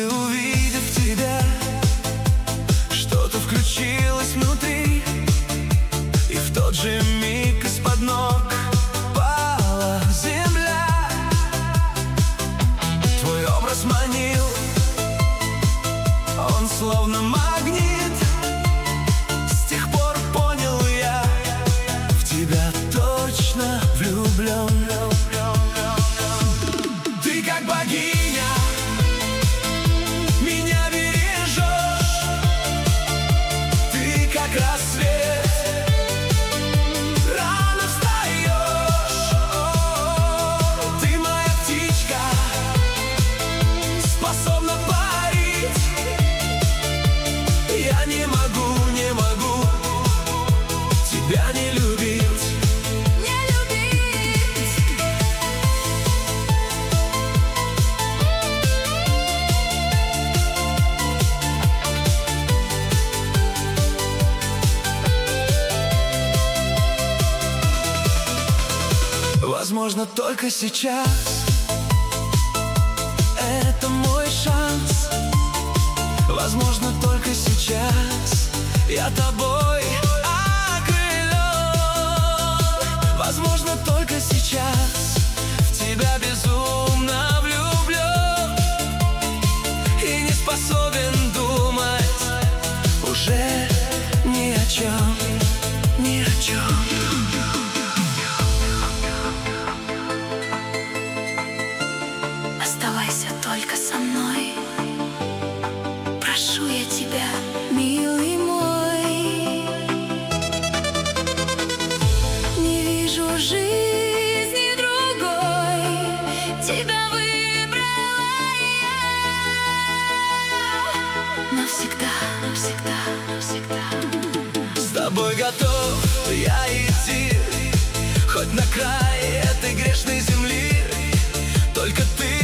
И увидев тебя, что-то включилось внутри, и в тот же миг из-под ног пала земля. Твой образ манил, он словно магнит. С тех пор понял я, в тебя точно влюблен. Ты как богиня, меня бережешь. Ты как рассвет, рано встаешь. Ты моя птичка, способна парить. Я не могу тебя не любить. Возможно, только сейчас это мой шанс. Возможно, только сейчас я тобой окрылен. Возможно, только сейчас в тебя безумно влюблен и не способен думать уже ни о чем, ни о чем. Оставайся только со мной, прошу я тебя, милый мой. Не вижу жизни другой, тебя выбрала я. Навсегда, навсегда, навсегда. С тобой готов я идти хоть на край этой грешной земли. Только ты